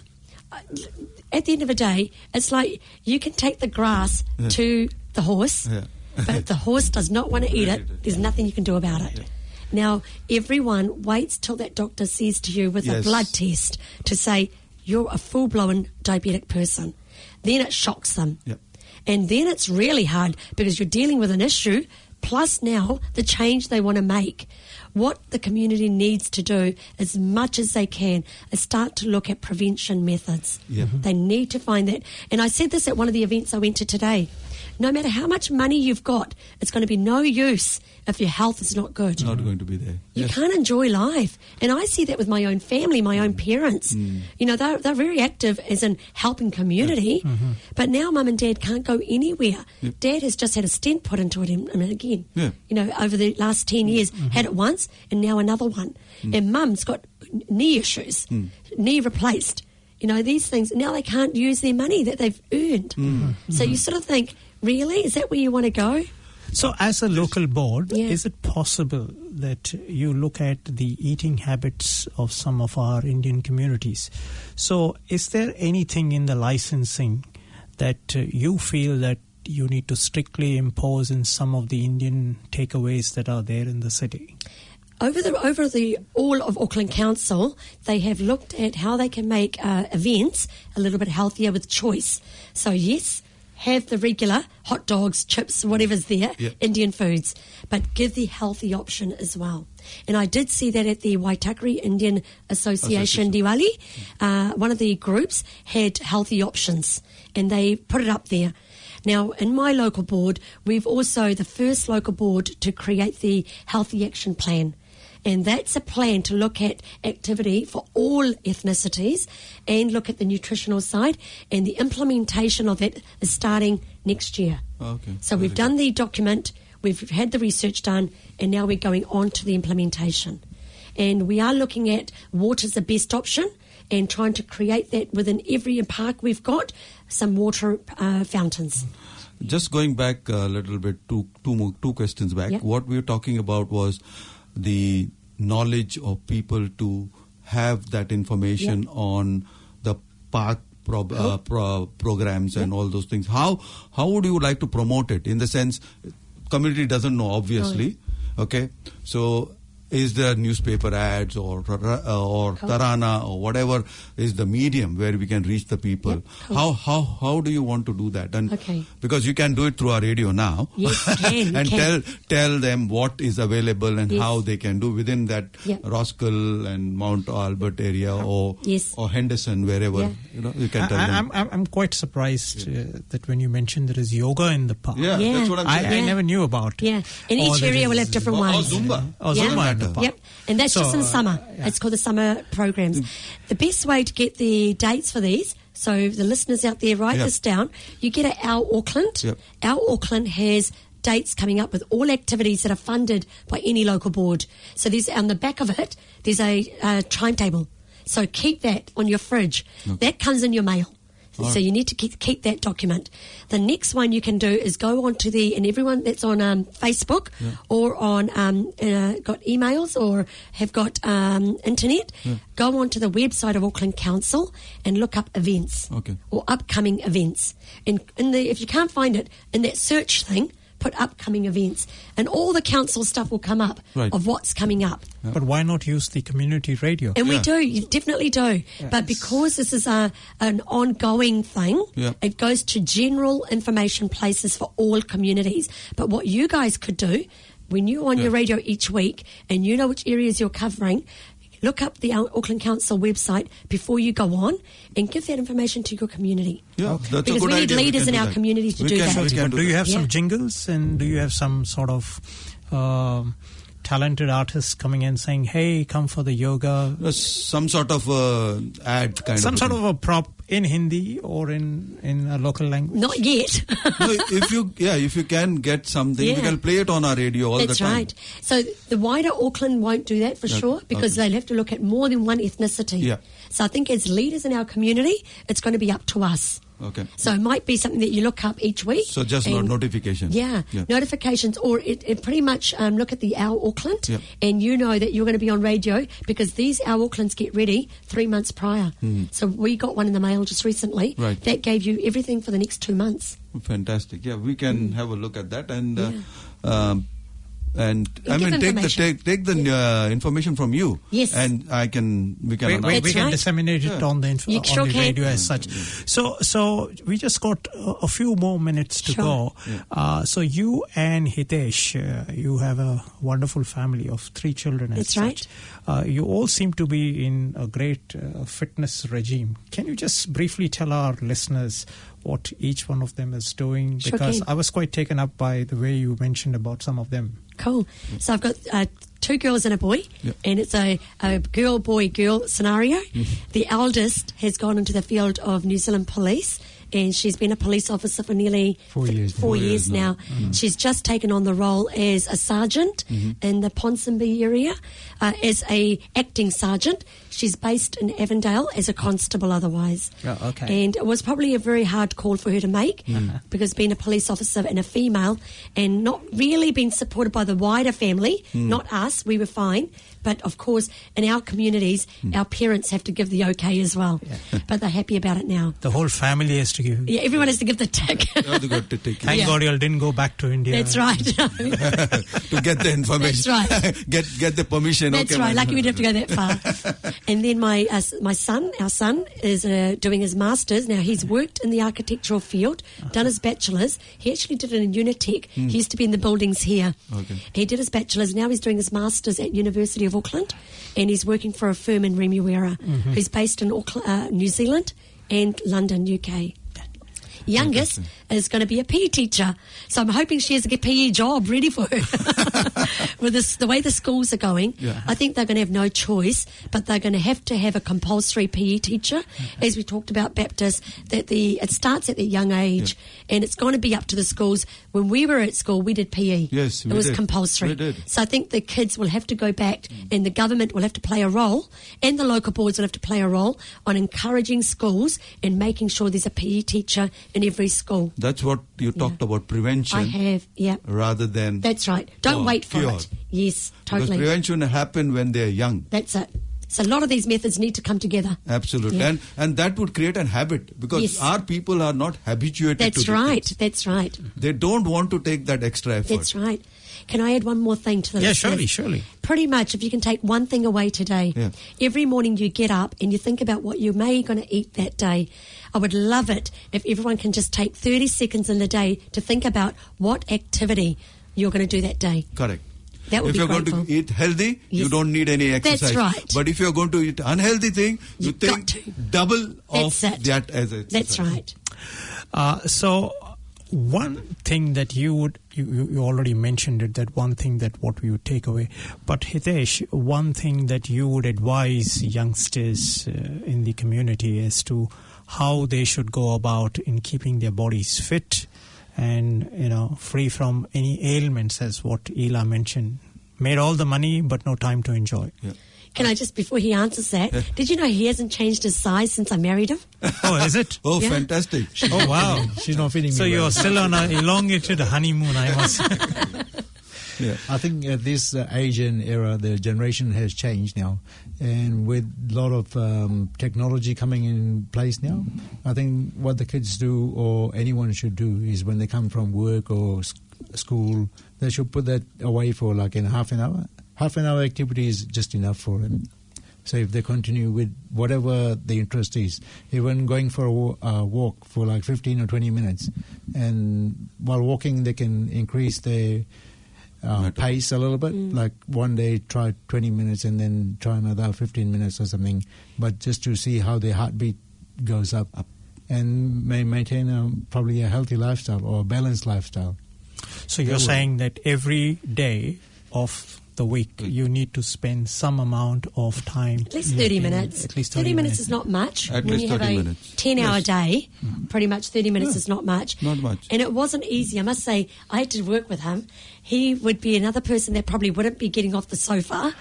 Speaker 5: At the end of the day, it's like you can take the grass to the horse, but if the horse does not want to eat it, there's nothing you can do about it. Now, everyone waits till that doctor says to you with a blood test to say, you're a full-blown diabetic person. Then it shocks them. And then it's really hard, because you're dealing with an issue, plus now the change they want to make. What the community needs to do, as much as they can, is start to look at prevention methods. They need to find that. And I said this at one of the events I went to today. No matter how much money you've got, it's going to be no use if your health is not good.
Speaker 6: It's not going to be there.
Speaker 5: You can't enjoy life. And I see that with my own family, my own parents. They're very active as in helping community. But now Mum and Dad can't go anywhere. Dad has just had a stent put into him again. Over the last 10 years. Had it once and now another one. And Mum's got knee issues, knee replaced. These things. Now they can't use their money that they've earned. So you sort of think, really? Is that where you want to go?
Speaker 4: So as a local board, is it possible that you look at the eating habits of some of our Indian communities? So is there anything in the licensing that you feel that you need to strictly impose in some of the Indian takeaways that are there in the city?
Speaker 5: Over the all of Auckland Council, they have looked at how they can make events a little bit healthier with choice. So yes, have the regular hot dogs, chips, whatever's there, Indian foods, but give the healthy option as well. And I did see that at the Waitakere Indian Association Diwali. One of the groups had healthy options, and they put it up there. Now, in my local board, we've also the first local board to create the Healthy Action Plan. And that's a plan to look at activity for all ethnicities and look at the nutritional side. And the implementation of it is starting next year. So we've done the document, we've had the research done, and now we're going on to the implementation. And we are looking at water's the best option and trying to create that within every park we've got, some water fountains.
Speaker 6: Just going back a little bit, two questions back.
Speaker 5: Yep.
Speaker 6: What we were talking about was the knowledge of people to have that information on the park programs and all those things. How would you like to promote it? In the sense, community doesn't know, obviously. Okay, so is there newspaper ads or Tarana or whatever is the medium where we can reach the people?
Speaker 5: Yep. Cool.
Speaker 6: How do you want to do that? And
Speaker 5: okay.
Speaker 6: Because you can do it through our radio now.
Speaker 5: Yes, we can.
Speaker 6: And tell them what is available and how they can do within that Roskill and Mount Albert area or Henderson, wherever you can tell them.
Speaker 4: I'm quite surprised that when you mentioned there is yoga in the park.
Speaker 6: Yeah, that's what I'm saying.
Speaker 4: I never knew about it.
Speaker 5: Yeah, and each area will have different ones.
Speaker 6: Or Zumba.
Speaker 4: Zumba.
Speaker 5: Yep, and that's just in summer. It's called the summer programs. The best way to get the dates for these, so the listeners out there, write this down. You get at Our Auckland.
Speaker 6: Yep.
Speaker 5: Our Auckland has dates coming up with all activities that are funded by any local board. So there's on the back of it, there's a timetable. So keep that on your fridge. Okay. That comes in your mail. So you need to keep that document. The next one you can do is go on to and everyone that's on Facebook or on got emails or have got internet, go on to the website of Auckland Council and look up events or upcoming events. And if you can't find it, in that search thing, put upcoming events, and all the council stuff will come up of what's coming up.
Speaker 4: But why not use the community radio?
Speaker 5: And we do, you definitely do. Yes. But because this is an ongoing thing, it goes to general information places for all communities. But what you guys could do, when you're on your radio each week and you know which areas you're covering, look up the Auckland Council website before you go on and give that information to your community.
Speaker 6: Yeah, that's
Speaker 5: because
Speaker 6: a good
Speaker 5: we need
Speaker 6: idea.
Speaker 5: leaders in our community to do that.
Speaker 4: Do you have some jingles, and do you have some sort of talented artists coming in saying, hey, come for the yoga?
Speaker 6: Some sort of ad kind
Speaker 4: some sort of a prop in Hindi or in a local language?
Speaker 5: Not yet.
Speaker 6: No, if you can get something, we can play it on our radio all the time.
Speaker 5: That's right. So the wider Auckland won't do that for sure, because they'll have to look at more than one ethnicity.
Speaker 6: Yeah.
Speaker 5: So I think as leaders in our community, it's going to be up to us.
Speaker 6: Okay.
Speaker 5: So it might be something that you look up each week.
Speaker 6: So just notifications.
Speaker 5: Yeah, notifications, or it pretty much look at the Our Auckland, and you know that you're going to be on radio because these Our Aucklands get ready 3 months prior. So we got one in the mail just recently.
Speaker 6: Right.
Speaker 5: That gave you everything for the next 2 months.
Speaker 6: Fantastic. Yeah, we can have a look at that and. And
Speaker 5: I mean,
Speaker 6: take the information from you.
Speaker 5: Yes.
Speaker 6: And we can
Speaker 4: we can disseminate it on the radio as such. So we just got a few more minutes to go. Yeah. So you and Hitesh, you have a wonderful family of 3 children.
Speaker 5: That's
Speaker 4: right. You all seem to be in a great fitness regime. Can you just briefly tell our listeners what each one of them is doing? Because I was quite taken up by the way you mentioned about some of them.
Speaker 5: Cool. So I've got 2 girls and a boy, and it's a girl-boy-girl scenario. The eldest has gone into the field of New Zealand Police, and she's been a police officer for nearly 4 years now. She's just taken on the role as a sergeant in the Ponsonby area, as a acting sergeant. She's based in Avondale as a constable otherwise.
Speaker 4: Oh, okay.
Speaker 5: And it was probably a very hard call for her to make because being a police officer and a female and not really being supported by the wider family, not us, we were fine. But, of course, in our communities, our parents have to give the okay as well. Yeah. But they're happy about it now.
Speaker 4: The whole family has to give.
Speaker 5: Yeah, everyone has to give the tick.
Speaker 4: Thank God you all didn't go back to India.
Speaker 5: That's right.
Speaker 6: To get the information.
Speaker 5: That's right.
Speaker 6: get the permission.
Speaker 5: That's right. Lucky we didn't have to go that far. And then our son is doing his master's. Now, he's worked in the architectural field, done his bachelor's. He actually did it in Unitec. He used to be in the buildings here.
Speaker 6: Okay.
Speaker 5: He did his bachelor's. Now he's doing his master's at University of Auckland, and he's working for a firm in Remuera who's based in Auckland, New Zealand and London, UK. youngest is going to be a PE teacher. So I'm hoping she has a PE job ready for her. With the way the schools are going, I think they're going to have no choice, but they're going to have a compulsory PE teacher. As we talked about Baptist, that it starts at the young age, and it's going to be up to the schools. When we were at school, we did PE.
Speaker 6: Yes,
Speaker 5: it was compulsory.
Speaker 6: We did.
Speaker 5: So I think the kids will have to go back, and the government will have to play a role, and the local boards will have to play a role on encouraging schools and making sure there's a PE teacher in every school.
Speaker 6: That's what you talked about, prevention.
Speaker 5: I have,
Speaker 6: rather than...
Speaker 5: That's right. Don't wait for it. Yes, totally.
Speaker 6: Because prevention happens when they're young.
Speaker 5: That's it. So a lot of these methods need to come together.
Speaker 6: Absolutely.
Speaker 5: Yeah.
Speaker 6: And that would create a habit, because our people are not habituated to
Speaker 5: That's right. That's right.
Speaker 6: They don't want to take that extra effort.
Speaker 5: That's right. Can I add one more thing to the list?
Speaker 4: Yeah, surely.
Speaker 5: Pretty much, if you can take one thing away today, every morning you get up and you think about what you may going to eat that day. I would love it if everyone can just take 30 seconds in the day to think about what activity you're going to do that day.
Speaker 6: Correct.
Speaker 5: That would
Speaker 6: if
Speaker 5: be
Speaker 6: you're
Speaker 5: grateful.
Speaker 6: going to eat healthy, you don't need any exercise.
Speaker 5: That's right.
Speaker 6: But if you're going to eat unhealthy thing, you
Speaker 5: You've
Speaker 6: think
Speaker 5: got to.
Speaker 6: double of
Speaker 5: That's it.
Speaker 6: that as exercise.
Speaker 5: That's right.
Speaker 4: So one thing that you already mentioned it, that one thing that what we would take away. But Hitesh, one thing that you would advise youngsters in the community as to how they should go about in keeping their bodies fit and, free from any ailments, as what Ela mentioned. Made all the money, but no time to enjoy.
Speaker 6: Yeah.
Speaker 5: Can I just, before he answers that, did you know he hasn't changed his size since I married him?
Speaker 4: Oh, is it?
Speaker 6: Oh, fantastic.
Speaker 4: Oh, wow.
Speaker 7: She's not feeding me.
Speaker 4: So you're still on an elongated honeymoon, I must say.
Speaker 7: I think at this age and era, the generation has changed now. And with a lot of technology coming in place now, I think what the kids do, or anyone should do, is when they come from work or school, they should put that away for like in half an hour. Half an hour activity is just enough for them. So if they continue with whatever the interest is, even going for a walk for like 15 or 20 minutes, and while walking they can increase their pace a little bit. Like one day try 20 minutes and then try another 15 minutes or something, but just to see how their heartbeat goes up. And may maintain probably a healthy lifestyle or a balanced lifestyle.
Speaker 4: So you're saying that every day of the week you need to spend some amount of time.
Speaker 5: At least 30 minutes.
Speaker 4: At least
Speaker 5: 30 minutes is not much.
Speaker 6: At
Speaker 5: when
Speaker 6: least
Speaker 5: you have
Speaker 6: 30
Speaker 5: a
Speaker 6: minutes.
Speaker 5: 10-hour day, pretty much 30 minutes is not much.
Speaker 6: Not much.
Speaker 5: And it wasn't easy. I must say, I had to work with him. He would be another person that probably wouldn't be getting off the sofa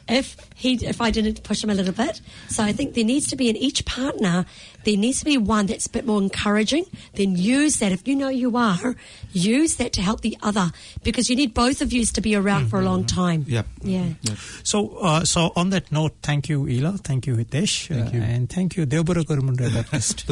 Speaker 5: if I didn't push him a little bit. So I think there needs to be in each partner, there needs to be one that's a bit more encouraging. Then use that. If you know you are, use that to help the other, because you need both of you to be around for a long time.
Speaker 6: Yep.
Speaker 5: Yeah.
Speaker 6: Yep.
Speaker 4: So on that note, thank you, Ela. Thank you, Hitesh.
Speaker 7: Thank you.
Speaker 4: And thank you, Deobara Kurumundra Baptist.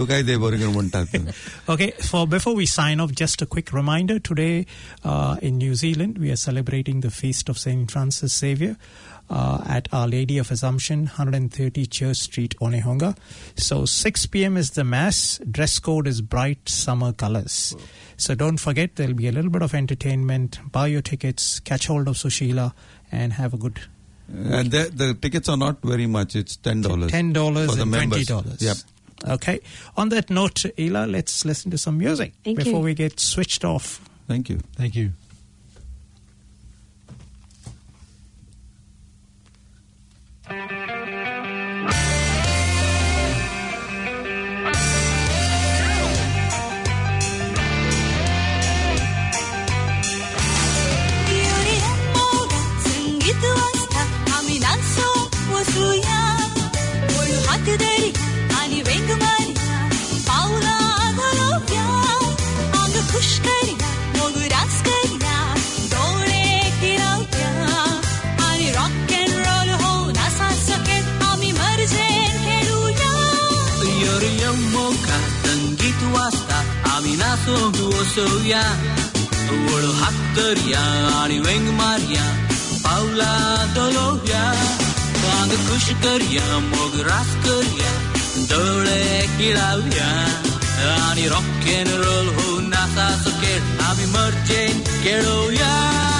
Speaker 4: Okay, before we sign off, just a quick reminder. Today in New Zealand, we are celebrating the feast of St. Francis Xavier at Our Lady of Assumption, 130 Church Street, Onehunga. So 6 p.m. is the Mass. Dress code is bright summer colors. So don't forget, there'll be a little bit of entertainment. Buy your tickets, catch hold of Sushila, and have a good...
Speaker 6: And the tickets are not very much. It's $10.
Speaker 4: $10 and $20.
Speaker 6: Yep.
Speaker 4: Okay. On that note, Ela, let's listen to some music before we get switched off.
Speaker 6: Thank you.
Speaker 7: Thank you.
Speaker 8: Soya, Wolo Haktaria, Ani Weng Maria, Paula Dolovia, Wang Kushkaria, Mograskaria, Dole Kilavia, Ani Rock and Roll, who Nasa Soket, Ami Merchant, Keroya.